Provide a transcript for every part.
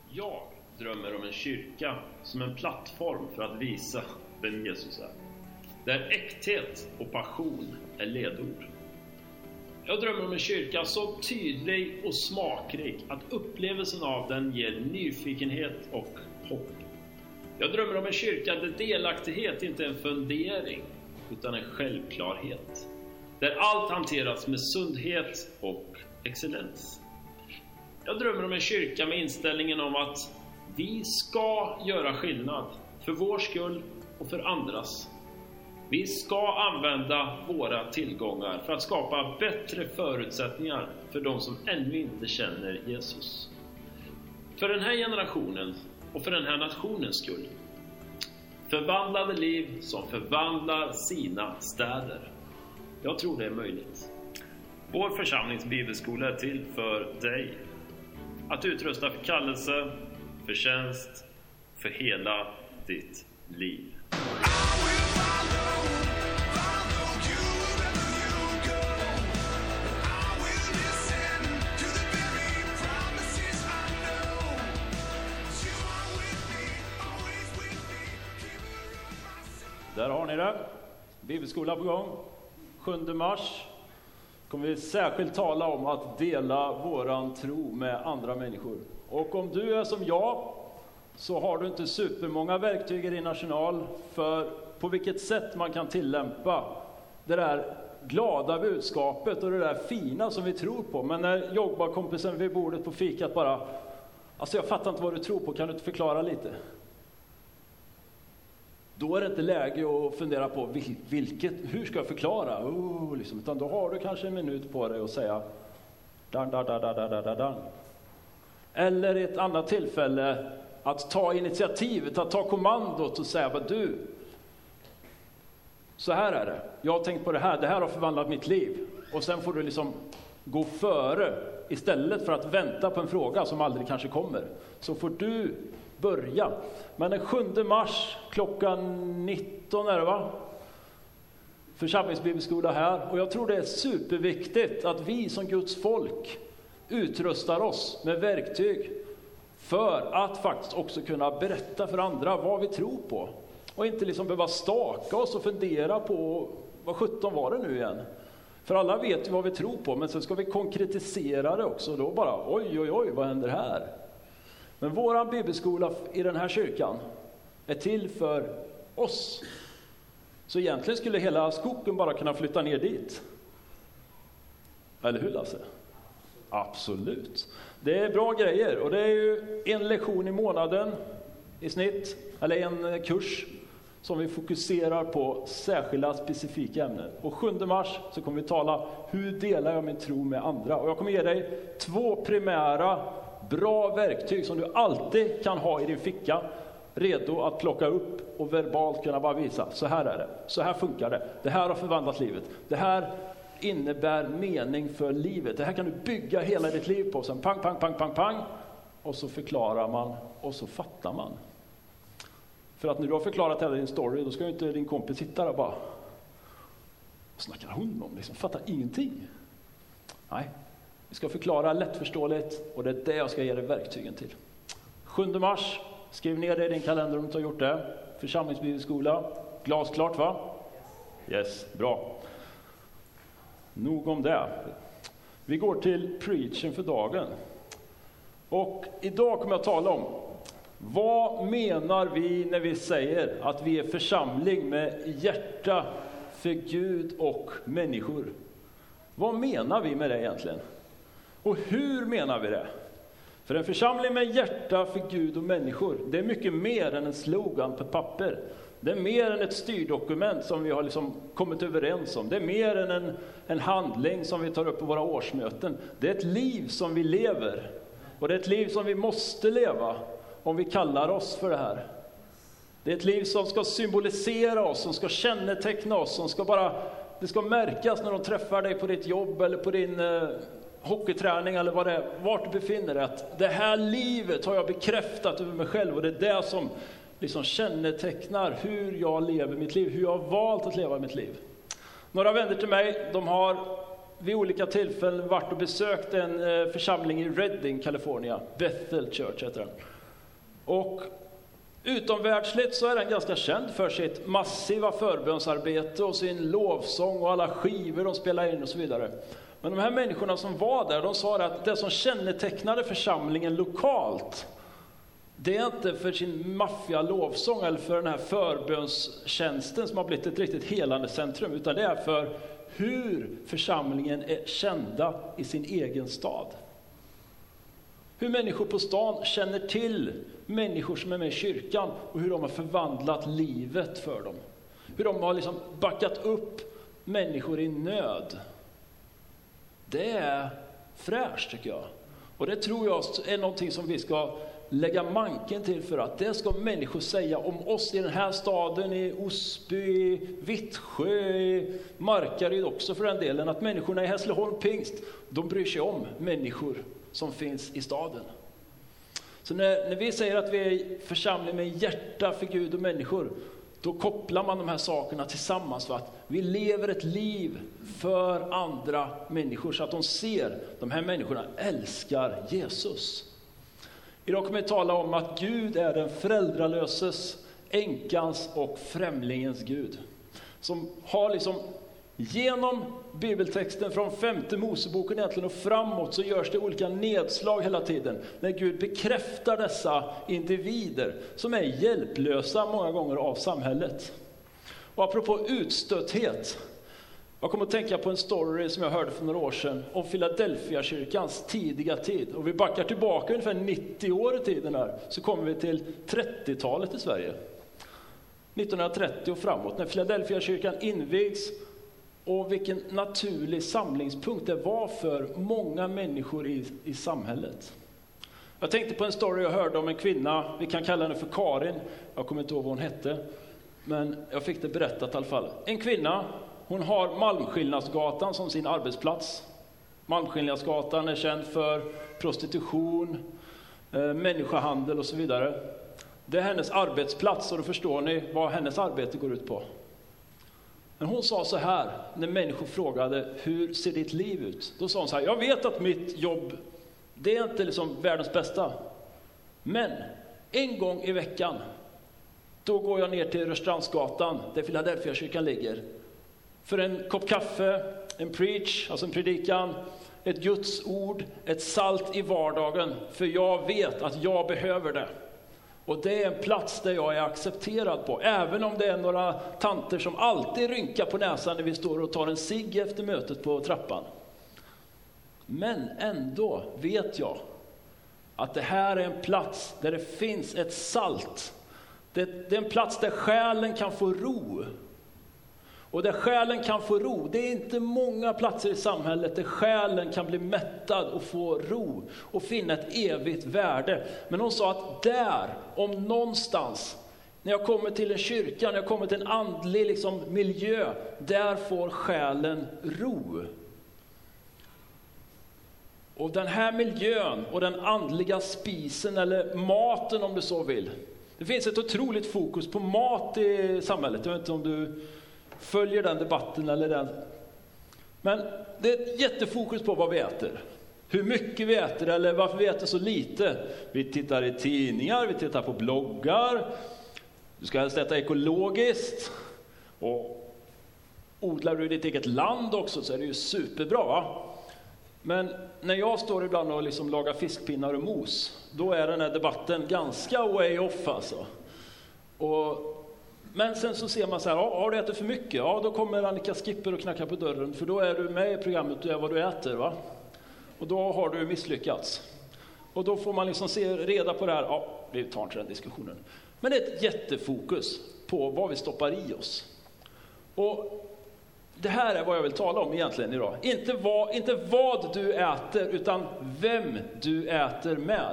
Jag drömmer om en kyrka som en plattform för att visa vem Jesus är. Där äkthet och passion är ledord. Jag drömmer om en kyrka så tydlig och smakrik att upplevelsen av den ger nyfikenhet och hopp. Jag drömmer om en kyrka där delaktighet inte är en fundering utan en självklarhet. Där allt hanteras med sundhet och excellens. Jag drömmer om en kyrka med inställningen om att vi ska göra skillnad för vår skull och för andras. Vi ska använda våra tillgångar för att skapa bättre förutsättningar för de som ännu inte känner Jesus. För den här generationen och för den här nationens skull. Förvandlade liv som förvandlar sina städer. Jag tror det är möjligt. Vår församlings bibelskola är till för dig. Att utrusta för kallelse, för tjänst, för hela ditt liv. Där har ni det. Bibelskola på gång. 7 mars kommer vi särskilt tala om att dela våran tro med andra människor. Och om du är som jag så har du inte supermånga verktyg i din arsenal för på vilket sätt man kan tillämpa det där glada budskapet och det där fina som vi tror på. Men när jobbarkompisen vid bordet på fikat bara, alltså jag fattar inte vad du tror på, kan du inte förklara lite? Då är det inte läge att fundera på hur ska jag förklara? Utan då har du kanske en minut på dig att säga dan. Eller i ett annat tillfälle att ta initiativet, att ta kommandot och säga vad du, så här är det. Jag har tänkt på det här har förvandlat mitt liv. Och sen får du liksom gå före istället för att vänta på en fråga som aldrig kanske kommer. Så får du börja. Men den 7 mars klockan 19 är det va? Församlingsbibelskola här. Och jag tror det är superviktigt att vi som Guds folk utrustar oss med verktyg för att faktiskt också kunna berätta för andra vad vi tror på. Och inte liksom behöva staka oss och fundera på vad 17 var det nu igen. För alla vet ju vad vi tror på, men sen ska vi konkretisera det också. Då bara oj, vad händer här? Men våran bibelskola i den här kyrkan är till för oss. Så egentligen skulle hela skogen bara kunna flytta ner dit. Eller hur Lasse? Absolut. Det är bra grejer och det är ju en lektion i månaden i snitt. Eller en kurs som vi fokuserar på särskilda specifika ämnen. Och 7 mars så kommer vi tala hur delar jag min tro med andra. Och jag kommer ge dig 2 primära bra verktyg som du alltid kan ha i din ficka. Redo att plocka upp och verbalt kunna bara visa. Så här är det. Så här funkar det. Det här har förvandlat livet. Det här innebär mening för livet. Det här kan du bygga hela ditt liv på. Sen pang. Och så förklarar man och så fattar man. För att när du har förklarat hela din story, då ska ju inte din kompis sitta där och bara, vad snackar hon om? Liksom, fattar ingenting. Nej, vi ska förklara lättförståeligt och det är det jag ska ge dig verktygen till. 7 mars, skriv ner det i din kalender om du inte har gjort det. Församlingsbibelskola, glasklart va? Yes, bra. Nog om det. Vi går till preaching för dagen. Och idag kommer jag tala om vad menar vi när vi säger att vi är församling med hjärta för Gud och människor? Vad menar vi med det egentligen? Och hur menar vi det? För en församling med hjärta för Gud och människor, det är mycket mer än en slogan på papper. Det är mer än ett styrdokument som vi har liksom kommit överens om. Det är mer än en handling som vi tar upp på våra årsmöten. Det är ett liv som vi lever. Och det är ett liv som vi måste leva om vi kallar oss för det här. Det är ett liv som ska symbolisera oss, som ska känneteckna oss, som ska bara, det ska märkas när de träffar dig på ditt jobb eller på din hockeyträning eller vad det är, vart du befinner dig, att det här livet har jag bekräftat över mig själv och det är det som liksom kännetecknar hur jag lever mitt liv, hur jag har valt att leva mitt liv. Några vänner till mig, de har vid olika tillfällen varit och besökt en församling i Redding, California. Bethel Church heter den. Och utomvärldsligt så är den ganska känd för sitt massiva förbönsarbete och sin lovsång och alla skivor de spelar in och så vidare. Men de här människorna som var där, de sa att det som kännetecknade församlingen lokalt, det är inte för sin maffiga lovsång eller för den här förbönstjänsten som har blivit ett riktigt helande centrum, utan det är för hur församlingen är kända i sin egen stad. Hur människor på stan känner till människor som är med i kyrkan och hur de har förvandlat livet för dem. Hur de har liksom backat upp människor i nöd. Det är fräscht tycker jag. Och det tror jag är någonting som vi ska lägga manken till, för att det ska människor säga om oss i den här staden, i Osby, i Vittsjö, i Markaryd också för den delen. Att människorna i Hässleholm Pingst, de bryr sig om människor som finns i staden. Så när vi säger att vi är församling med hjärta för Gud och människor, då kopplar man de här sakerna tillsammans, för att vi lever ett liv för andra människor så att de ser de här människorna älskar Jesus. Idag kommer vi tala om att Gud är den föräldralöses, änkans och främlingens Gud. Som har liksom genom bibeltexten från 5:e Moseboken egentligen och framåt, så görs det olika nedslag hela tiden. När Gud bekräftar dessa individer som är hjälplösa många gånger av samhället. Och apropå utstötthet, jag kommer att tänka på en story som jag hörde för några år sedan om Philadelphia-kyrkans tidiga tid. Och vi backar tillbaka ungefär 90 år i tiden här, så kommer vi till 30-talet i Sverige. 1930 och framåt, när Philadelphia-kyrkan invigs, och vilken naturlig samlingspunkt det var för många människor i samhället. Jag tänkte på en story jag hörde om en kvinna, vi kan kalla henne för Karin, jag kommer inte ihåg vad hon hette, men jag fick det berättat i alla fall. En kvinna, hon har Malmskillnadsgatan som sin arbetsplats. Malmskillnadsgatan är känd för prostitution, människohandel och så vidare. Det är hennes arbetsplats, och då förstår ni vad hennes arbete går ut på. Men hon sa så här, när människor frågade, hur ser ditt liv ut? Då sa hon så här, jag vet att mitt jobb, det är inte liksom världens bästa. Men en gång i veckan, då går jag ner till Rörstrandsgatan, där Philadelphia-kyrkan ligger. För en kopp kaffe, en preach, alltså en predikan, ett Guds ord, ett salt i vardagen. För jag vet att jag behöver det. Och det är en plats där jag är accepterad på. Även om det är några tanter som alltid rynkar på näsan när vi står och tar en cigg efter mötet på trappan. Men ändå vet jag att det här är en plats där det finns ett salt. Det är en plats där själen kan få ro. Och där själen kan få ro, det är inte många platser i samhället där själen kan bli mättad och få ro och finna ett evigt värde. Men hon sa att där, om någonstans, när jag kommer till en kyrka, när jag kommer till en andlig miljö, där får själen ro. Och den här miljön och den andliga spisen, eller maten om du så vill. Det finns ett otroligt fokus på mat i samhället. Jag vet inte om du följer den debatten eller den. Men det är ett jättefokus på vad vi äter. Hur mycket vi äter eller varför vi äter så lite. Vi tittar i tidningar, vi tittar på bloggar. Du ska helst äta ekologiskt. Och odlar du i ditt eget land också så är det ju superbra, va? Men när jag står ibland och lagar fiskpinnar och mos, då är den här debatten ganska way off alltså. Men sen så ser man så här, har du ätit för mycket? Ja, då kommer Annika Skipper och knackar på dörren, för då är du med i programmet, du är vad du äter, va? Och då har du misslyckats. Och då får man se reda på det här, ja, vi tar inte den diskussionen. Men det är ett jättefokus på vad vi stoppar i oss. Och det här är vad jag vill tala om egentligen idag. Inte vad du äter, utan vem du äter med.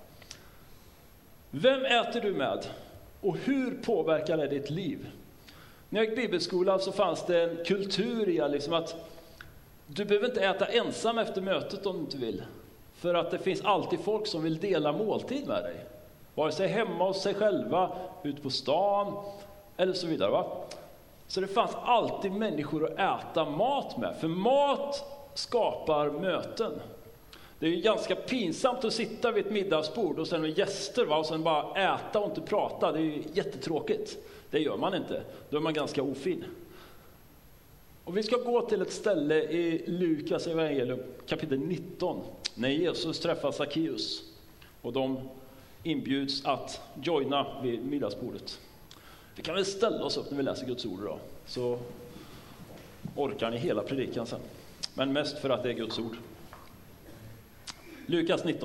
Vem äter du med? Och hur påverkar det ditt liv? När jag gick bibelskola så fanns det en kultur i att du behöver inte äta ensam efter mötet om du inte vill. För att det finns alltid folk som vill dela måltid med dig. Vare sig hemma hos sig själva, ut på stan eller så vidare, va? Så det fanns alltid människor att äta mat med. För mat skapar möten. Det är ju ganska pinsamt att sitta vid ett middagsbord och sen med gäster, va? Och sen bara äta och inte prata. Det är ju jättetråkigt. Det gör man inte. Då är man ganska ofin. Och vi ska gå till ett ställe i Lukas evangelium kapitel 19. När Jesus träffar Sackeus. Och de inbjuds att joina vid middagsbordet. Vi kan väl ställa oss upp när vi läser Guds ord då. Så orkar ni hela predikan sen. Men mest för att det är Guds ord. Lukas 19.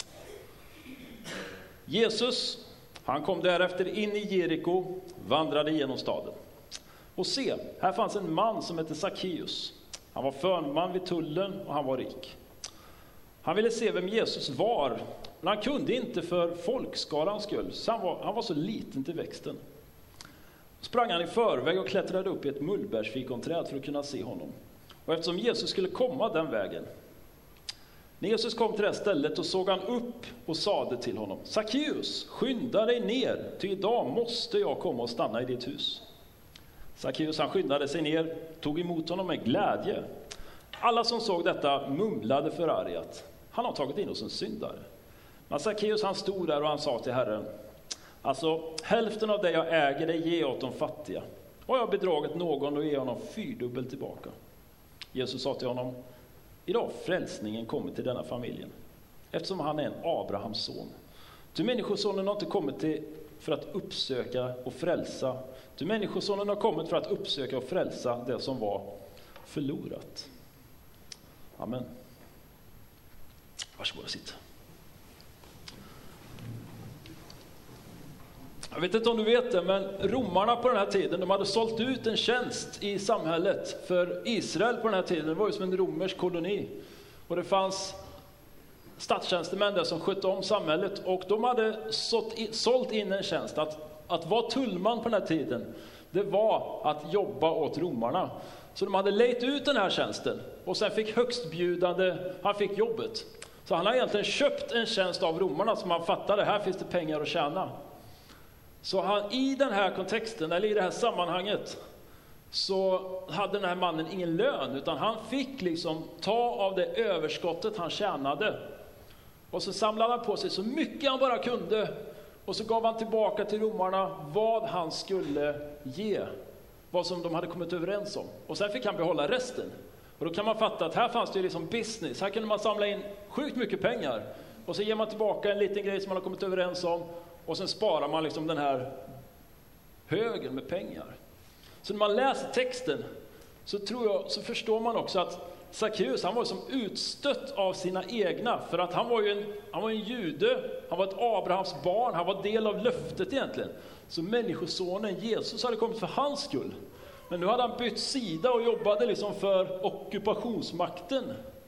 Jesus, han kom därefter in i Jeriko, vandrade genom staden. Och se, här fanns en man som hette Sackeus. Han var förman vid tullen och han var rik. Han ville se vem Jesus var, men han kunde inte för folkskarans skull, så han var så liten till växten. Sprang han i förväg och klättrade upp i ett mullbärsfikonträd för att kunna se honom. Och eftersom Jesus skulle komma den vägen. När Jesus kom till det stället och såg han upp och sade till honom: Sackeus, skynda dig ner, ty idag måste jag komma och stanna i ditt hus. Sackeus, han skyndade sig ner, tog emot honom med glädje. Alla som såg detta mumlade förargat: han har tagit in oss en syndare. Men Sackeus, han stod där och han sa till Herren: alltså, hälften av det jag äger det ger jag åt de fattiga. Och jag har bedragit någon och ger honom 4-dubbelt tillbaka. Jesus sa till honom: idag frälsningen kommer till denna familjen, eftersom han är en Abrahams son. Du, människosonen har inte kommit till för att uppsöka och frälsa. Du, människosonen har kommit för att uppsöka och frälsa det som var förlorat. Amen. Varsågod och sitt. Jag vet inte om du vet det, men romarna på den här tiden, de hade sålt ut en tjänst i samhället. För Israel på den här tiden var ju som en romersk koloni. Och det fanns statstjänstemän där som skötte om samhället. Och de hade sålt in en tjänst. Att vara tullman på den här tiden, det var att jobba åt romarna. Så de hade lejt ut den här tjänsten. Och sen fick högstbjudande, han fick jobbet. Så han har egentligen köpt en tjänst av romarna som han fattade, här finns det pengar att tjäna. Så han, i den här kontexten, eller i det här sammanhanget, så hade den här mannen ingen lön, utan han fick liksom ta av det överskottet han tjänade. Och så samlade han på sig så mycket han bara kunde, och så gav han tillbaka till romarna vad han skulle ge, vad som de hade kommit överens om. Och sen fick han behålla resten. Och då kan man fatta att här fanns det ju liksom business, här kunde man samla in sjukt mycket pengar. Och så ger man tillbaka en liten grej som man har kommit överens om. Och sen sparar man liksom den här högen med pengar. Så när man läser texten så förstår man också att Sackeus, han var som utstött av sina egna. För att han var en jude, han var ett Abrahams barn, han var del av löftet egentligen. Så människosonen Jesus hade kommit för hans skull. Men nu hade han bytt sida och jobbade liksom för ockupationsmakten.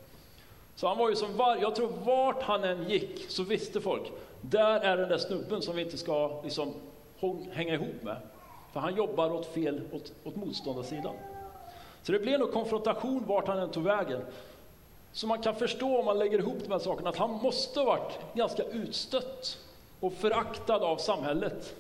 Så han var ju jag tror vart han än gick så visste folk, där är den där snubben som vi inte ska liksom hänga ihop med. För han jobbar åt motståndarsidan. Så det blev nog konfrontation vart han än tog vägen. Så man kan förstå om man lägger ihop de här sakerna att han måste ha varit ganska utstött och föraktad av samhället.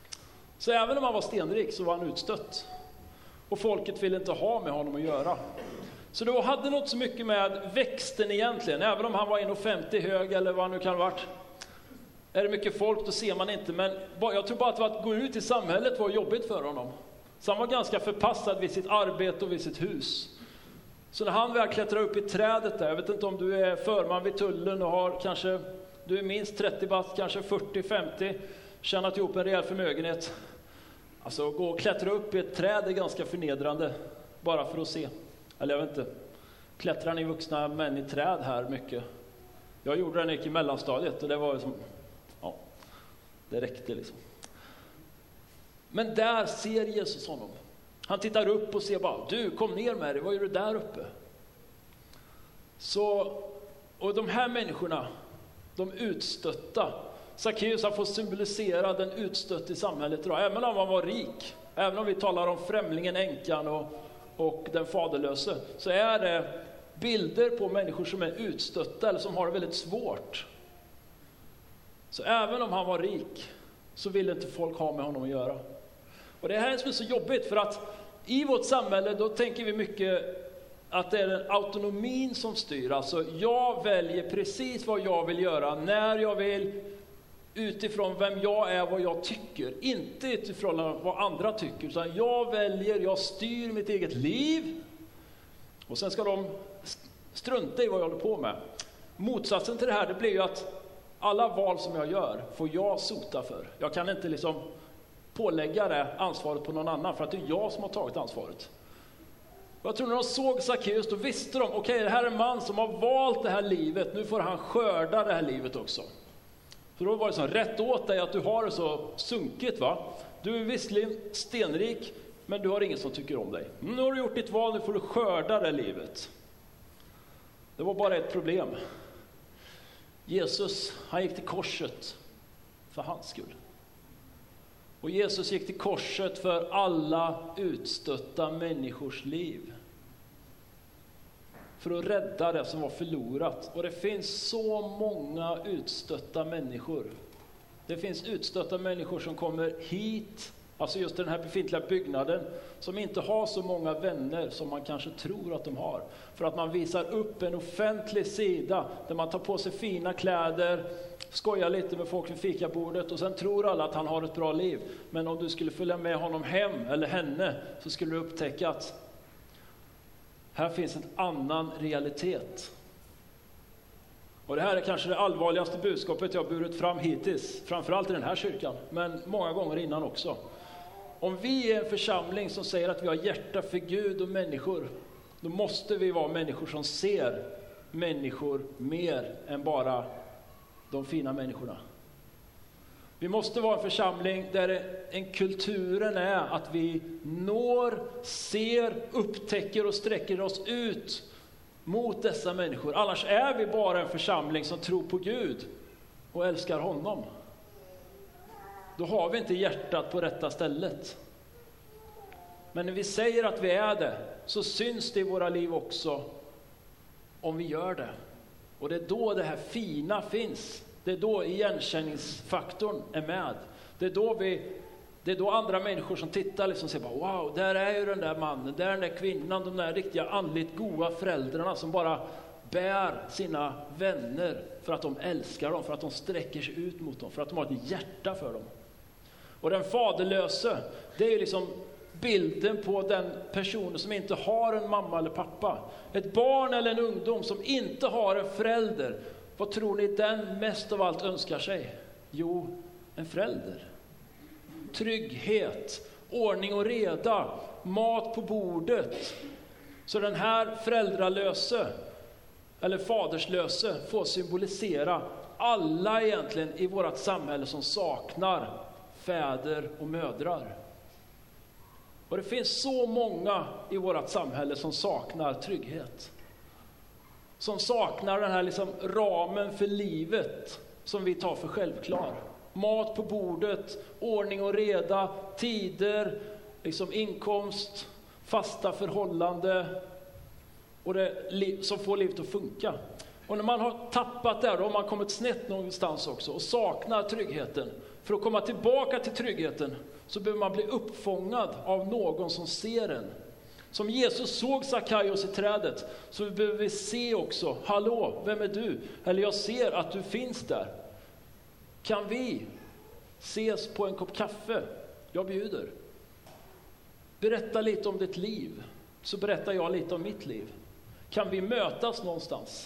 Så även om han var stenrik så var han utstött. Och folket ville inte ha med honom att göra. Så det hade något så mycket med växten egentligen. Även om han var 1,50 hög eller vad han nu kan ha varit. Är det mycket folk, då ser man inte. Men jag tror bara att gå ut i samhället var jobbigt för honom. Så han var ganska förpassad vid sitt arbete och vid sitt hus. Så när han väl klättrar upp i trädet där, jag vet inte om du är förman vid tullen och har kanske, du är minst 30 bast, kanske 40-50, tjänat ihop en rejäl förmögenhet. Alltså gå och klättra upp i ett träd är ganska förnedrande, bara för att se. Eller jag vet inte, klättrar ni vuxna män i träd här mycket? Jag gjorde det när jag gick i mellanstadiet och det var som, ja, det räckte liksom. Men där ser Jesus honom. Han tittar upp och ser bara, du kom ner med dig, vad gör du där uppe? Så, och de här människorna, de utstötta, Sackeus har fått symbolisera den utstötta i samhället idag. Även om han var rik, även om vi talar om främlingen, änkan och den faderlöse, så är det bilder på människor som är utstötta eller som har det väldigt svårt. Så även om han var rik så ville inte folk ha med honom att göra. Och det här är så jobbigt, för att i vårt samhälle då tänker vi mycket att det är den autonomin som styr. Alltså jag väljer precis vad jag vill göra, när jag vill, utifrån vem jag är, vad jag tycker. Inte utifrån vad andra tycker, utan jag väljer, jag styr mitt eget liv. Och sen ska de strunta i vad jag håller på med. Motsatsen till det här, det blir ju att alla val som jag gör får jag sota för. Jag kan inte liksom pålägga det ansvaret på någon annan, för att det är jag som har tagit ansvaret. Jag tror när de såg Sackeus, då visste de, okej, det här är en man som har valt det här livet, nu får han skörda det här livet också. Så då var det så, rätt åt dig att du har det så sunkigt, va? Du är visserligen stenrik, men du har ingen som tycker om dig. Nu har du gjort ditt val, nu får du skörda det livet. Det var bara ett problem. Jesus, han gick till korset för hans skull. Och Jesus gick till korset för alla utstötta människors liv. För att rädda det som var förlorat. Och det finns så många utstötta människor. Det finns utstötta människor som kommer hit, alltså just den här befintliga byggnaden, som inte har så många vänner som man kanske tror att de har. För att man visar upp en offentlig sida där man tar på sig fina kläder, skojar lite med folk vid fikabordet och sen tror alla att han har ett bra liv. Men om du skulle följa med honom hem eller henne så skulle du upptäcka att här finns en annan realitet. Och det här är kanske det allvarligaste budskapet jag har burit fram hittills, framförallt i den här kyrkan, men många gånger innan också. Om vi är en församling som säger att vi har hjärta för Gud och människor, då måste vi vara människor som ser människor mer än bara de fina människorna. Vi måste vara en församling där kulturen är att vi når, ser, upptäcker och sträcker oss ut mot dessa människor. Annars är vi bara en församling som tror på Gud och älskar honom. Då har vi inte hjärtat på rätta stället. Men när vi säger att vi är det, så syns det i våra liv också om vi gör det. Och det är då det här fina finns. Det är då igenkänningsfaktorn är med. Det är då andra människor som tittar liksom säger bara, wow, där är ju den där mannen, där är den där kvinnan, de där riktiga andligt goda föräldrarna som bara bär sina vänner för att de älskar dem, för att de sträcker sig ut mot dem, för att de har ett hjärta för dem. Och den faderlöse, det är ju liksom bilden på den personen som inte har en mamma eller pappa. Ett barn eller en ungdom som inte har en förälder. Vad tror ni den mest av allt önskar sig? Jo, en förälder. Trygghet, ordning och reda, mat på bordet. Så den här föräldralöse eller faderslöse får symbolisera alla egentligen i vårt samhälle som saknar fäder och mödrar. Och det finns så många i vårt samhälle som saknar trygghet. Som saknar den här liksom ramen för livet som vi tar för självklar. Mat på bordet, ordning och reda, tider, liksom inkomst, fasta förhållande och det som får livet att funka. Och när man har tappat det, då har man kommit snett någonstans också och saknar tryggheten. För att komma tillbaka till tryggheten så behöver man bli uppfångad av någon som ser en. Som Jesus såg Sackeus i trädet, så behöver vi se också, hallå, vem är du? Eller jag ser att du finns där. Kan vi ses på en kopp kaffe? Jag bjuder. Berätta lite om ditt liv, så berättar jag lite om mitt liv. Kan vi mötas någonstans?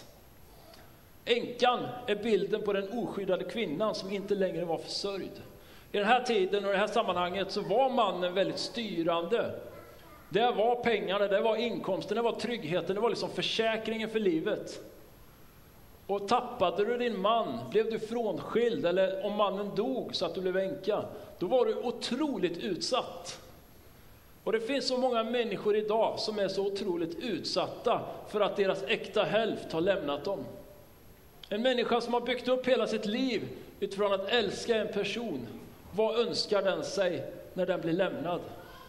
Änkan är bilden på den oskyddade kvinnan som inte längre var försörjd. I den här tiden och i det här sammanhanget så var mannen väldigt styrande. Det var pengarna, det var inkomsten, det var tryggheten, det var liksom försäkringen för livet. Och tappade du din man, blev du frånskild eller om mannen dog så att du blev änka, då var du otroligt utsatt. Och det finns så många människor idag som är så otroligt utsatta för att deras äkta hälft har lämnat dem. En människa som har byggt upp hela sitt liv utifrån att älska en person, vad önskar den sig när den blir lämnad?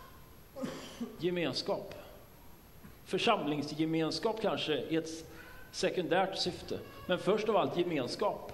Gemenskap. Församlingsgemenskap kanske i ett sekundärt syfte. Men först av allt gemenskap.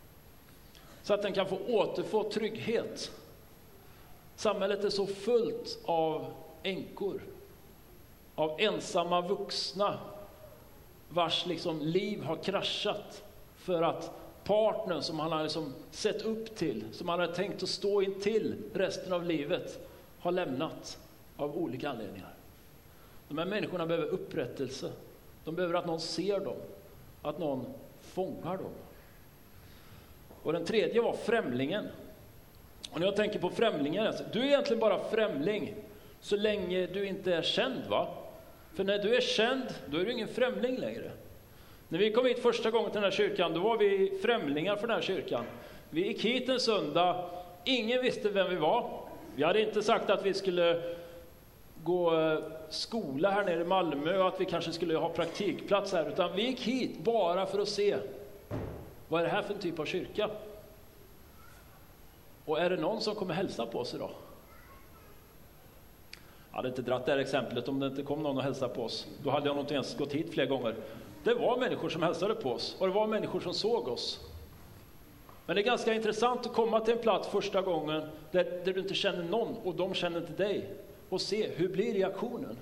Så att den kan få återfå trygghet. Samhället är så fullt av änkor. av ensamma vuxna vars liksom liv har kraschat för att partnern som han har liksom sett upp till, som han har tänkt att stå in till resten av livet, har lämnat av olika anledningar. De här människorna behöver upprättelse. De behöver att någon ser dem, att någon fångar dem. Och den tredje var främlingen. Och när jag tänker på främlingen, alltså, du är egentligen bara främling så länge du inte är känd, va? För när du är känd, då är du ingen främling längre. När vi kom hit första gången till den här kyrkan, då var vi främlingar för den här kyrkan. Vi gick hit en söndag, ingen visste vem vi var. Vi hade inte sagt att vi skulle gå skola här nere i Malmö och att vi kanske skulle ha praktikplats här, utan vi gick hit bara för att se vad är det här för en typ av kyrka. Och är det någon som kommer hälsa på oss idag? Jag hade inte dratt det här exemplet om det inte kom någon och hälsa på oss. Då hade jag nog inte ens gått hit flera gånger. Det var människor som hälsade på oss och det var människor som såg oss. Men det är ganska intressant att komma till en plats första gången där du inte känner någon och de känner inte dig och se hur blir reaktionen.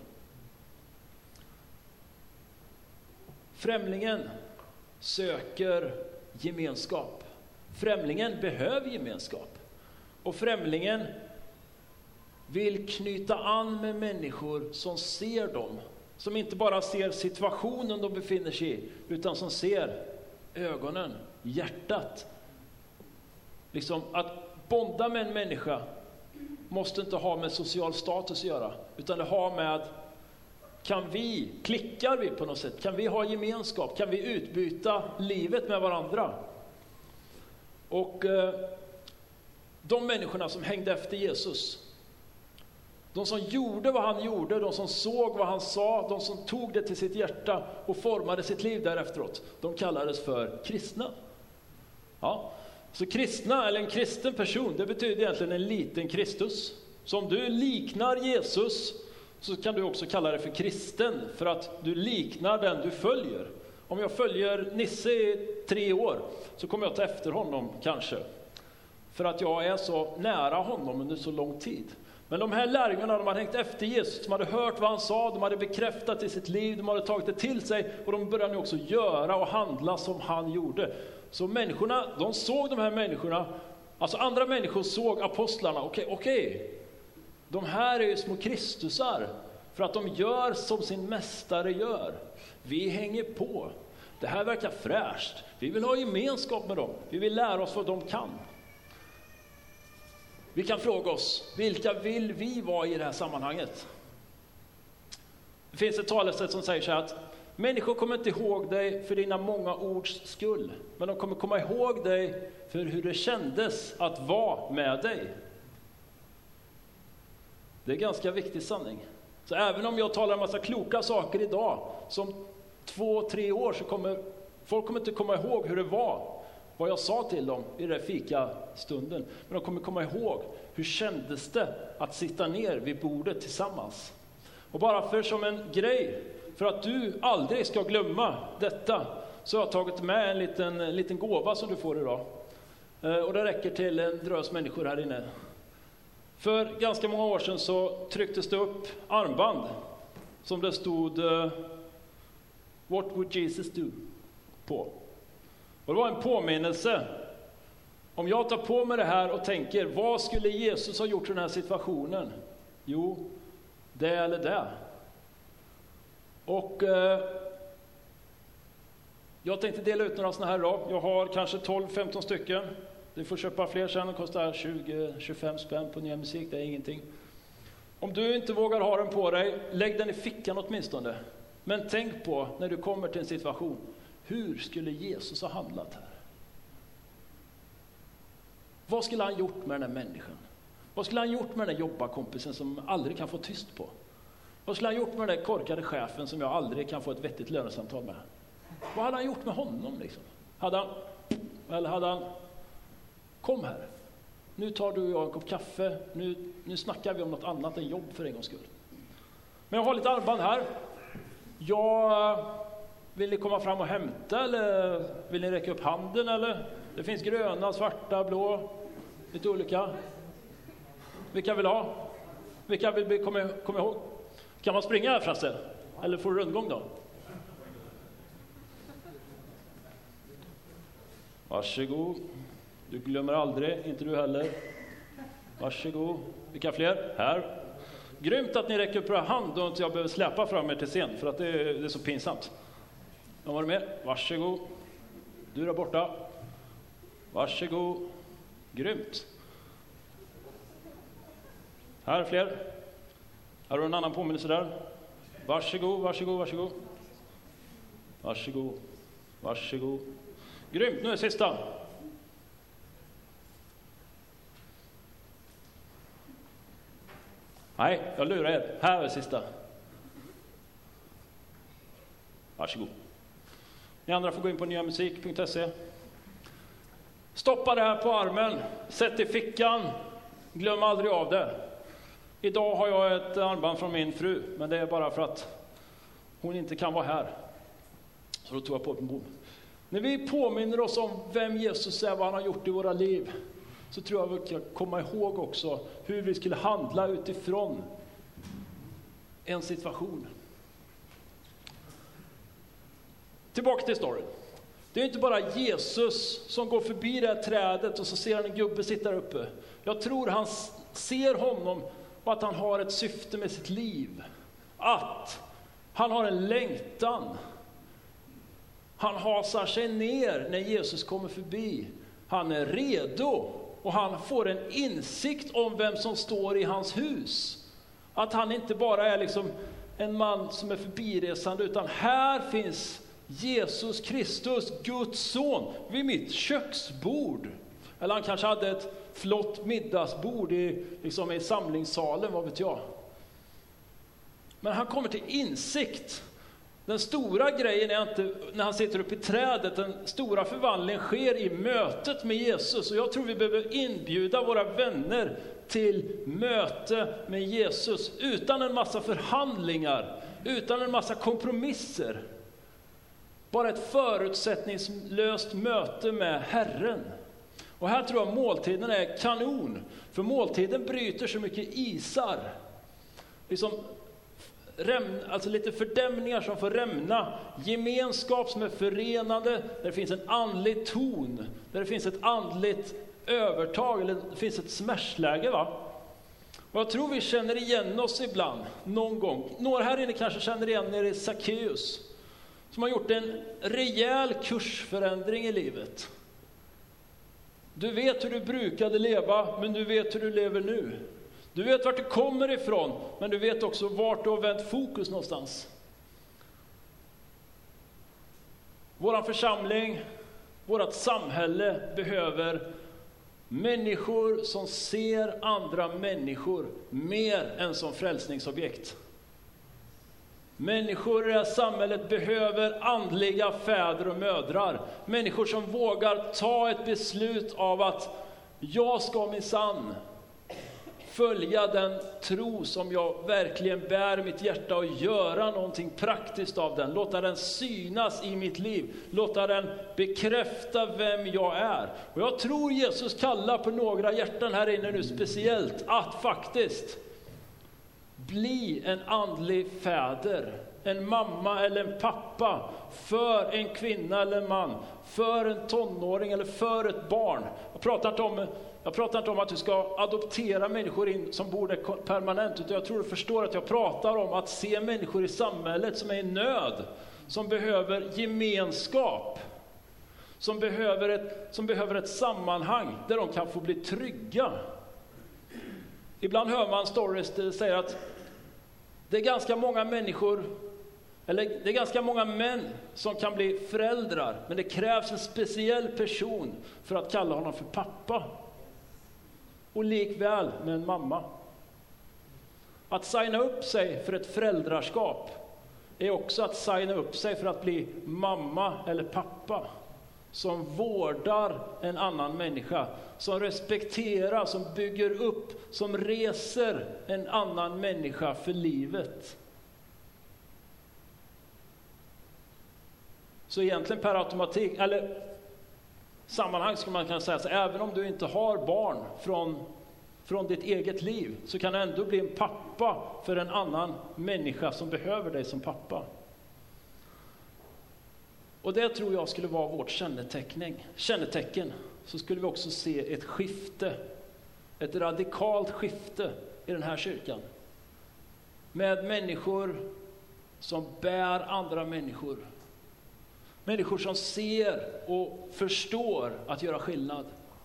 Främlingen söker gemenskap. Främlingen behöver gemenskap. Och främlingen vill knyta an med människor som ser dem. Som inte bara ser situationen de befinner sig i, utan som ser ögonen, hjärtat. Liksom att bonda med en människa måste inte ha med social status att göra, utan det har med, klickar vi på något sätt? Kan vi ha gemenskap? Kan vi utbyta livet med varandra? Och de människorna som hängde efter Jesus, de som gjorde vad han gjorde, de som såg vad han sa, de som tog det till sitt hjärta och formade sitt liv därefteråt, de kallades för kristna. Ja. Så kristna, eller en kristen person, det betyder egentligen en liten Kristus. Så om du liknar Jesus så kan du också kalla det för kristen, för att du liknar den du följer. Om jag följer Nisse i 3 år så kommer jag ta efter honom kanske. För att jag är så nära honom under så lång tid. Men de här lärjungarna, de hade hängt efter Jesus, de hade hört vad han sa, de hade bekräftat i sitt liv, de hade tagit det till sig och de började nu också göra och handla som han gjorde. Så människorna, de såg de här människorna, alltså andra människor såg apostlarna, okej, de här är ju små Kristusar för att de gör som sin mästare gör. Vi hänger på, det här verkar fräscht, vi vill ha gemenskap med dem, vi vill lära oss vad de kan. Vi kan fråga oss, vilka vill vi vara i det här sammanhanget? Det finns ett talesätt som säger så här att människor kommer inte ihåg dig för dina många ords skull, men de kommer komma ihåg dig för hur det kändes att vara med dig. Det är en ganska viktig sanning. Så även om jag talar en massa kloka saker idag, som 2-3 år så kommer folk inte komma ihåg hur det var, vad jag sa till dem i den fika-stunden. Men de kommer komma ihåg hur kändes det att sitta ner vid bordet tillsammans. Och bara för som en grej, för att du aldrig ska glömma detta, så har jag tagit med en liten gåva som du får idag. Och det räcker till en drös människor här inne. För ganska många år sedan så trycktes det upp armband som det stod What would Jesus do? På. Och det var en påminnelse. Om jag tar på mig det här och tänker, vad skulle Jesus ha gjort i den här situationen? Jo, det eller det. Och jag tänkte dela ut några sådana här då. Jag har kanske 12-15 stycken. Du får köpa fler sen, det kostar 20-25 spänn på Nya Musik, det är ingenting. Om du inte vågar ha den på dig, lägg den i fickan åtminstone. Men tänk på, när du kommer till en situation, hur skulle Jesus ha handlat här? Vad skulle han gjort med den här människan? Vad skulle han gjort med den här jobbarkompisen som aldrig kan få tyst på? Vad skulle han gjort med den där korkade chefen som jag aldrig kan få ett vettigt lönesamtal med? Vad hade han gjort med honom liksom? Hade han kom här, nu tar du och jag en kopp kaffe, nu snackar vi om något annat än jobb för en gångs skull. Men jag har lite armband här. Vill ni komma fram och hämta, eller vill ni räcka upp handen, eller? Det finns gröna, svarta, blå, lite olika. Vilka vill ha? Vilka vill komma ihåg? Kan man springa här Frasse? Eller får du rundgång då? Varsågod. Du glömmer aldrig, inte du heller. Varsågod. Vilka fler? Här. Grymt att ni räcker upp era hand och inte jag behöver släpa fram er till scen, för att det är så pinsamt. De var med. Varsågod. Du där borta. Varsågod. Grymt. Här fler. Här har du en annan påminnelse där. Varsågod, varsågod, varsågod. Varsågod, varsågod. Grymt, nu är det sista. Nej, jag lurar er. Här är det sista. Varsågod. Ni andra får gå in på nyamusik.se. Stoppa det här på armen. Sätt i fickan. Glöm aldrig av det. Idag har jag ett armband från min fru, men det är bara för att hon inte kan vara här. Så då tog jag på den. När vi påminner oss om vem Jesus är, vad han har gjort i våra liv, så tror jag vi kan komma ihåg också hur vi skulle handla utifrån en situation. Tillbaka till storyn. Det är inte bara Jesus som går förbi det här trädet och så ser han en gubbe sitta där uppe. Jag tror han ser honom och att han har ett syfte med sitt liv. Att han har en längtan. Han hasar sig ner när Jesus kommer förbi. Han är redo och han får en insikt om vem som står i hans hus. Att han inte bara är liksom en man som är förbiresande, utan här finns Jesus Kristus, Guds son, vid mitt köksbord. Eller han kanske hade ett flott middagsbord i samlingssalen, vad vet jag. Men han kommer till insikt. Den stora grejen är inte när han sitter uppe i trädet. Den stora förvandlingen sker i mötet med Jesus. Och jag tror vi behöver inbjuda våra vänner till möte med Jesus. Utan en massa förhandlingar. Utan en massa kompromisser. Bara ett förutsättningslöst möte med Herren. Och här tror jag måltiden är kanon. För måltiden bryter så mycket isar. Alltså lite fördämningar som får rämna. Gemenskap som är förenande. Där det finns en andlig ton. Där det finns ett andligt övertag. Eller det finns ett smärtsläge, va? Och jag tror vi känner igen oss ibland. Någon gång. Några här inne kanske känner igen er i Zacchaeus. Som har gjort en rejäl kursförändring i livet. Du vet hur du brukade leva, men du vet hur du lever nu. Du vet vart du kommer ifrån, men du vet också vart du har vänt fokus någonstans. Våran församling, vårat samhälle behöver människor som ser andra människor mer än som frälsningsobjekt. Människor i det här samhället behöver andliga fäder och mödrar. Människor som vågar ta ett beslut av att jag ska minsann följa den tro som jag verkligen bär i mitt hjärta och göra någonting praktiskt av den. Låta den synas i mitt liv. Låta den bekräfta vem jag är. Och jag tror Jesus kallar på några hjärtan här inne nu speciellt att faktiskt bli en andlig fäder, en mamma eller en pappa för en kvinna eller en man, för en tonåring eller för ett barn. Jag pratar inte om att du ska adoptera människor in som bor där permanent, utan jag tror du förstår att jag pratar om att se människor i samhället som är i nöd, som behöver gemenskap, som behöver ett sammanhang där de kan få bli trygga. Ibland hör man stories där det säger att det är ganska många människor, eller det är ganska många män som kan bli föräldrar, men det krävs en speciell person för att kalla honom för pappa. Och likväl med en mamma. Att signa upp sig för ett föräldraskap är också att signa upp sig för att bli mamma eller pappa som vårdar en annan människa, som respekterar, som bygger upp, som reser en annan människa för livet. Så egentligen per automatik, eller sammanhang skulle man kunna säga, så även om du inte har barn från från ditt eget liv, så kan du ändå bli en pappa för en annan människa som behöver dig som pappa. Och det tror jag skulle vara vårt kännetecken. Så skulle vi också se ett skifte, ett radikalt skifte i den här kyrkan. Med människor som bär andra människor. Människor som ser och förstår att göra skillnad.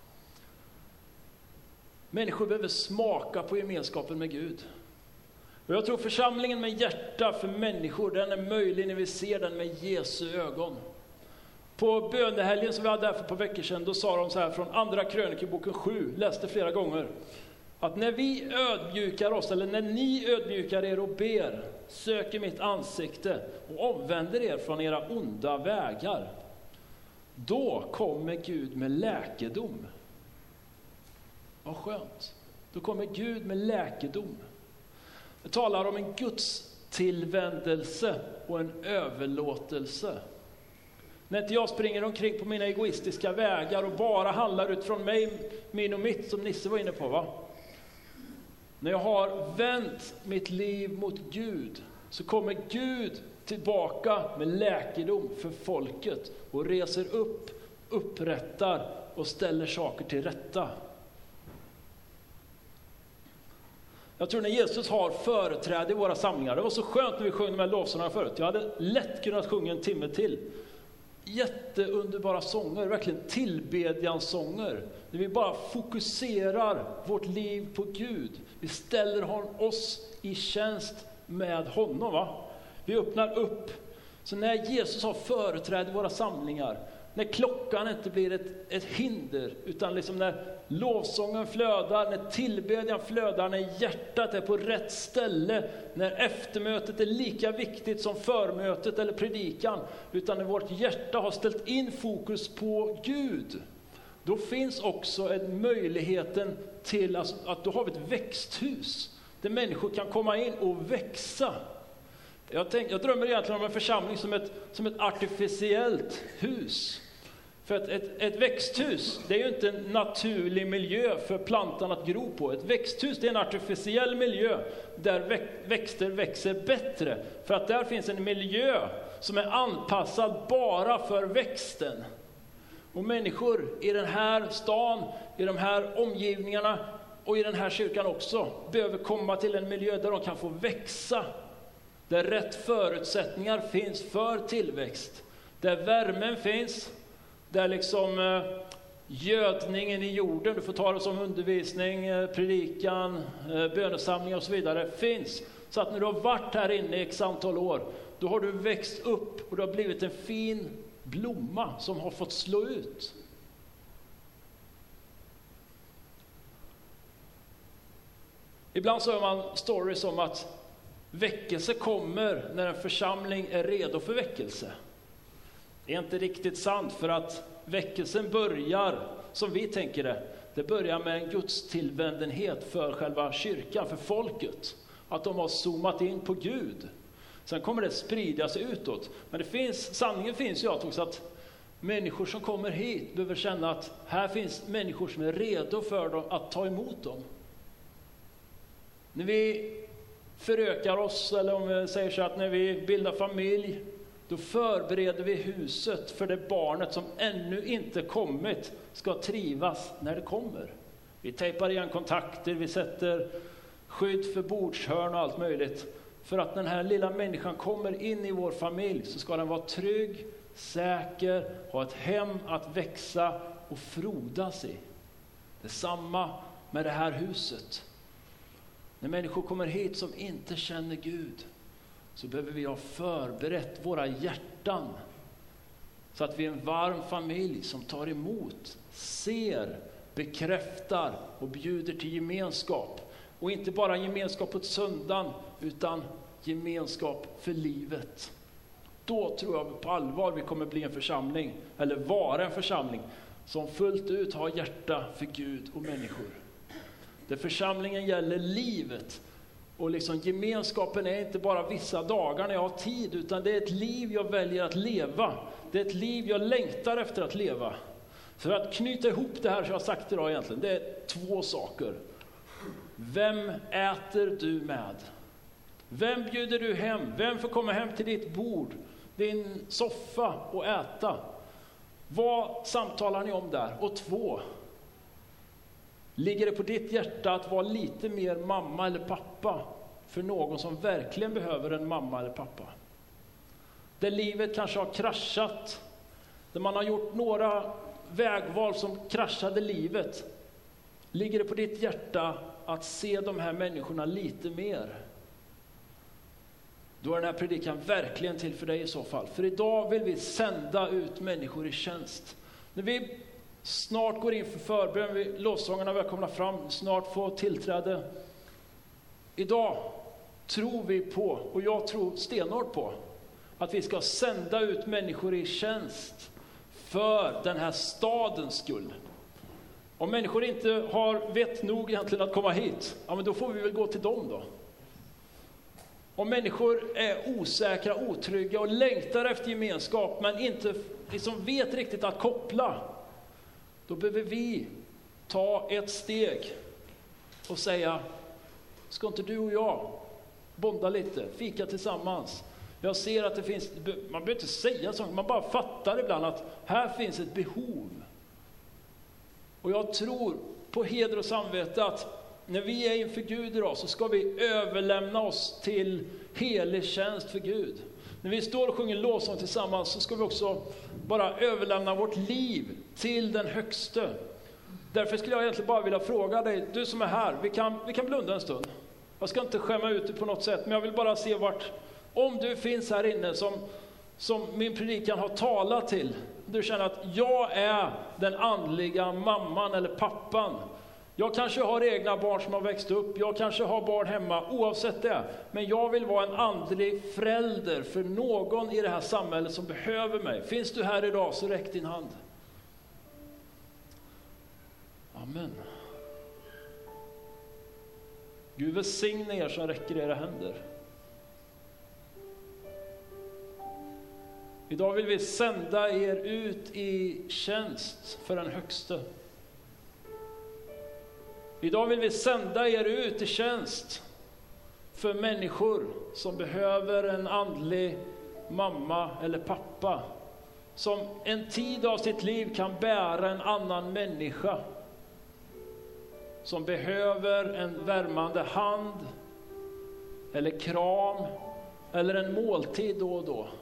Människor behöver smaka på gemenskapen med Gud. Och jag tror församlingen med hjärta för människor, den är möjlig när vi ser den med Jesu ögon. På bönehelgen som vi hade här för ett par veckor sedan, då sa de så här från Andra krönikeboken 7, läste flera gånger. Att när vi ödmjukar oss, eller när ni ödmjukar er och ber, söker mitt ansikte och omvänder er från era onda vägar, då kommer Gud med läkedom. Vad skönt. Då kommer Gud med läkedom. Det talar om en Guds tillvändelse och en överlåtelse. När inte jag springer omkring på mina egoistiska vägar och bara handlar utifrån mig, min och mitt, som Nisse var inne på, va? När jag har vänt mitt liv mot Gud, så kommer Gud tillbaka med läkedom för folket och reser upp, upprättar och ställer saker till rätta. Jag tror när Jesus har företräde i våra samlingar, det var så skönt när vi sjöng de här lovsångerna förut. Jag hade lätt kunnat sjunga en timme till. Jätteunderbara sånger, verkligen tillbedjansånger. När vi bara fokuserar vårt liv på Gud. Vi ställer oss i tjänst med honom, va? Vi öppnar upp. Så när Jesus har företräde i våra samlingar, när klockan inte blir ett hinder, utan liksom när lovsången flödar, när tillbedjan flödar, när hjärtat är på rätt ställe, när eftermötet är lika viktigt som förmötet eller predikan, utan när vårt hjärta har ställt in fokus på Gud, då finns också en möjligheten till att då har vi ett växthus där människor kan komma in och växa. Jag drömmer egentligen om en församling som ett artificiellt hus. För att ett växthus, det är ju inte en naturlig miljö för plantan att gro på. Ett växthus, det är en artificiell miljö där växter växer bättre. För att där finns en miljö som är anpassad bara för växten. Och människor i den här stan, i de här omgivningarna och i den här kyrkan också behöver komma till en miljö där de kan få växa. Där rätt förutsättningar finns för tillväxt. Där värmen finns. Där liksom gödningen i jorden, du får ta det som undervisning, predikan, bönesamlingar och så vidare, finns. Så att när du har varit här inne i x antal år, då har du växt upp och du har blivit en fin blomma som har fått slå ut. Ibland så hör man stories om att väckelse kommer när en församling är redo för väckelse. Det är inte riktigt sant, för att väckelsen börjar, som vi tänker det börjar med en Guds tillvändenhet för själva kyrkan, för folket. Att de har zoomat in på Gud. Sen kommer det sprida sig utåt. Men sanningen finns ju också att människor som kommer hit behöver känna att här finns människor som är redo för dem att ta emot dem. När vi förökar oss, eller om vi säger så att när vi bildar familj, då förbereder vi huset för det barnet som ännu inte kommit ska trivas när det kommer. Vi tejpar igen kontakter, vi sätter skydd för bordshörn och allt möjligt. För att den här lilla människan kommer in i vår familj, så ska den vara trygg, säker, ha ett hem att växa och frodas i. Det är samma med det här huset. När människor kommer hit som inte känner Gud, så behöver vi ha förberett våra hjärtan så att vi är en varm familj som tar emot, ser, bekräftar och bjuder till gemenskap. Och inte bara gemenskap på söndagen, utan gemenskap för livet. Då tror jag på allvar vi kommer bli en församling, eller vara en församling, som fullt ut har hjärta för Gud och människor. Där församlingen gäller livet. Och liksom gemenskapen är inte bara vissa dagar när jag har tid, utan det är ett liv jag väljer att leva. Det är ett liv jag längtar efter att leva. För att knyta ihop det här som jag har sagt idag egentligen, det är 2 saker. Vem äter du med? Vem bjuder du hem? Vem får komma hem till ditt bord, din soffa och äta? Vad samtalar ni om där? Och 2, ligger det på ditt hjärta att vara lite mer mamma eller pappa för någon som verkligen behöver en mamma eller pappa? Där livet kanske har kraschat, där man har gjort några vägval som kraschade livet. Ligger det på ditt hjärta att se de här människorna lite mer? Då är den här predikan verkligen till för dig i så fall. För idag vill vi sända ut människor i tjänst. När vi snart går in för förbön, lovsångarna välkomna fram, snart få tillträde. Idag tror vi på, och jag tror stenhårt på, att vi ska sända ut människor i tjänst för den här stadens skull. Om människor inte har vett nog egentligen att komma hit, ja, men då får vi väl gå till dem då. Om människor är osäkra, otrygga och längtar efter gemenskap men inte liksom vet riktigt att koppla, då behöver vi ta ett steg och säga: ska inte du och jag bonda lite, fika tillsammans? Jag ser att det finns, man behöver inte säga så, man bara fattar ibland att här finns ett behov. Och jag tror på heder och samvete att när vi är inför Gud idag så ska vi överlämna oss till helig tjänst för Gud. När vi står och sjunger lovsång tillsammans så ska vi också bara överlämna vårt liv till den högste. Därför skulle jag egentligen bara vilja fråga dig, du som är här, vi kan blunda en stund. Jag ska inte skämma ut dig på något sätt, men jag vill bara se om du finns här inne som min predikan har talat till. Du känner att jag är den andliga mamman eller pappan. Jag kanske har egna barn som har växt upp. Jag kanske har barn hemma, oavsett det. Men jag vill vara en andlig förälder för någon i det här samhället som behöver mig. Finns du här idag så räck din hand. Amen. Gud välsigne er som räcker era händer. Idag vill vi sända er ut i tjänst för den högste. Idag vill vi sända er ut i tjänst för människor som behöver en andlig mamma eller pappa. Som en tid av sitt liv kan bära en annan människa. Som behöver en värmande hand eller kram eller en måltid då och då.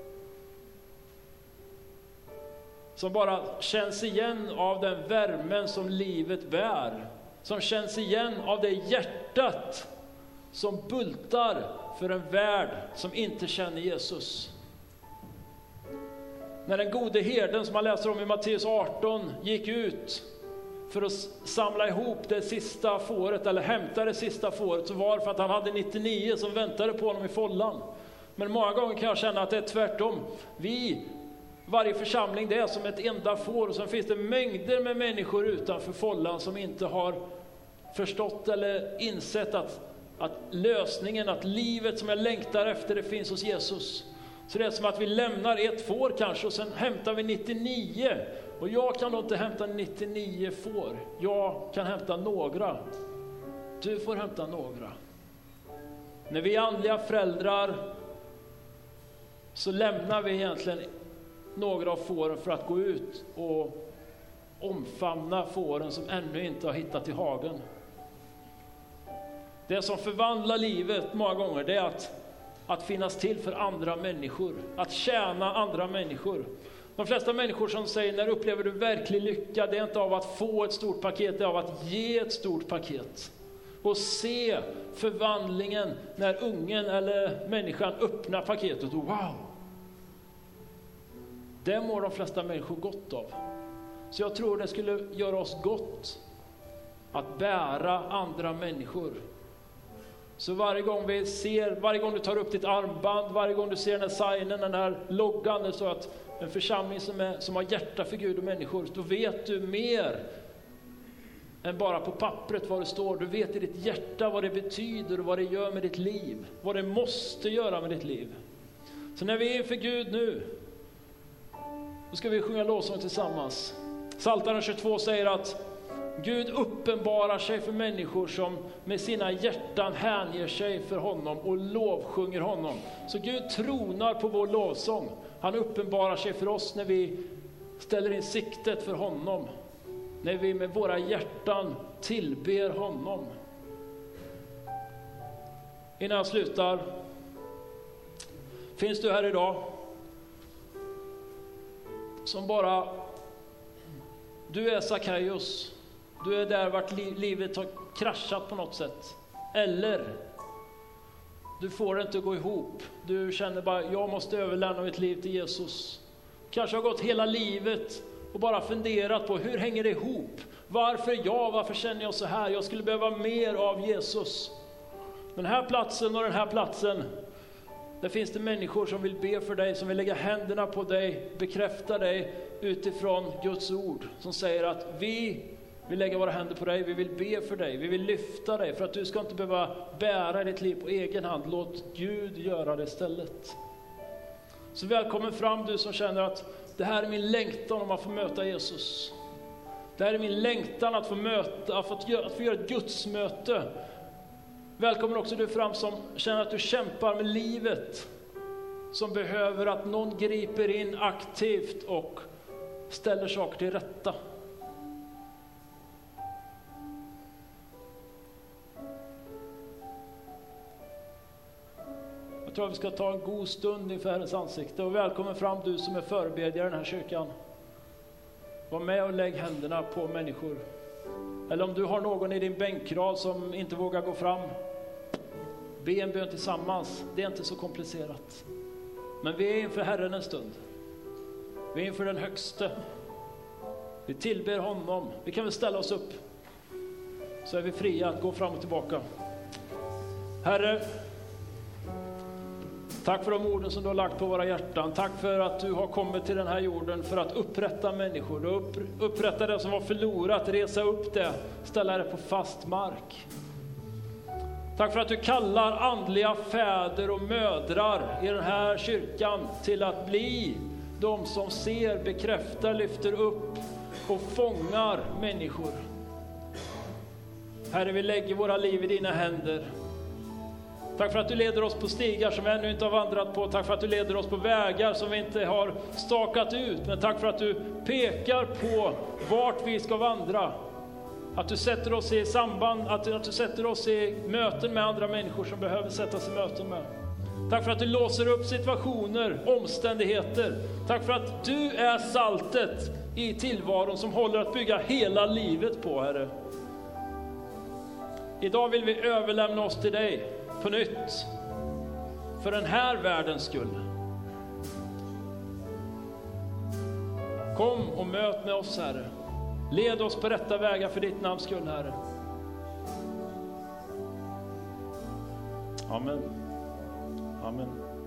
Som bara känns igen av den värmen som livet bär. Som känns igen av det hjärtat som bultar för en värld som inte känner Jesus. När den gode herden som man läser om i Matteus 18 gick ut för att samla ihop det sista fåret, eller hämta det sista fåret, så var det för att han hade 99 som väntade på honom i follan. Men många gånger kan jag känna att det är tvärtom. Varje församling, det är som ett enda får, och sen finns det mängder med människor utanför follan som inte har förstått eller insett att lösningen, att livet som jag längtar efter, det finns hos Jesus. Så det är som att vi lämnar ett får kanske och sen hämtar vi 99. Och jag kan då inte hämta 99 får. Jag kan hämta några. Du får hämta några. När vi är andliga föräldrar så lämnar vi egentligen några av fåren för att gå ut och omfamna fåren som ännu inte har hittat till hagen. Det som förvandlar livet många gånger, det är att finnas till för andra människor. Att tjäna andra människor. De flesta människor som säger, när upplever du verklig lycka, det är inte av att få ett stort paket, det är av att ge ett stort paket. Och se förvandlingen när ungen eller människan öppnar paketet och wow! Det mår de flesta människor gott av. Så jag tror det skulle göra oss gott att bära andra människor. Så varje gång du tar upp ditt armband, varje gång du ser den här signen, den här loggan, det så att en församling som har hjärta för Gud och människor, då vet du mer än bara på pappret vad det står. Du vet i ditt hjärta vad det betyder och vad det gör med ditt liv. Vad det måste göra med ditt liv. Så när vi är inför Gud nu, då ska vi sjunga lovsång tillsammans. Psaltaren 22 säger att Gud uppenbarar sig för människor som med sina hjärtan hänger sig för honom och lovsjunger honom. Så Gud tronar på vår lovsång. Han uppenbarar sig för oss när vi ställer in siktet för honom. När vi med våra hjärtan tillber honom. Innan jag slutar. Finns du här idag som bara, du är Sackaios. Du är där vart livet har kraschat på något sätt. Eller du får det inte gå ihop. Du känner bara, jag måste överlämna mitt liv till Jesus. Kanske har gått hela livet och bara funderat på, hur hänger det ihop? Varför jag? Varför känner jag så här? Jag skulle behöva mer av Jesus. Den här platsen och den här platsen, där finns det människor som vill be för dig, som vill lägga händerna på dig, bekräfta dig utifrån Guds ord. Som säger att vi vill lägga våra händer på dig, vi vill be för dig, vi vill lyfta dig. För att du ska inte behöva bära ditt liv på egen hand, låt Gud göra det istället. Så välkommen fram du som känner att det här är min längtan om att få möta Jesus. Det här är min längtan att få möta, att få göra ett gudsmöte. Välkommen också du fram som känner att du kämpar med livet. Som behöver att någon griper in aktivt och ställer saker till rätta. Jag tror att vi ska ta en god stund inför Herrens ansikte. Och välkommen fram du som är förebedjare i den här kyrkan. Var med och lägg händerna på människor. Eller om du har någon i din bänkrad som inte vågar gå fram. Be en bön tillsammans. Det är inte så komplicerat. Men vi är inför Herren en stund. Vi är inför den högste. Vi tillber honom. Vi kan väl ställa oss upp. Så är vi fria att gå fram och tillbaka. Herre, tack för de orden som du har lagt på våra hjärtan. Tack för att du har kommit till den här jorden för att upprätta människor. Du upprätta det som var förlorat, resa upp det, ställa det på fast mark. Tack för att du kallar andliga fäder och mödrar i den här kyrkan till att bli de som ser, bekräftar, lyfter upp och fångar människor. Herre, vi lägger våra liv i dina händer. Tack för att du leder oss på stigar som vi ännu inte har vandrat på. Tack för att du leder oss på vägar som vi inte har stakat ut. Men tack för att du pekar på vart vi ska vandra. Att du sätter oss i samband, att du sätter oss i möten med andra människor som behöver sättas i möten med. Tack för att du låser upp situationer, omständigheter. Tack för att du är saltet i tillvaron som håller att bygga hela livet på, Herre. Idag vill vi överlämna oss till dig på nytt. För den här världens skull. Kom och möt med oss, Herre. Led oss på rätta vägar för ditt namns skull, Herre. Amen. Amen.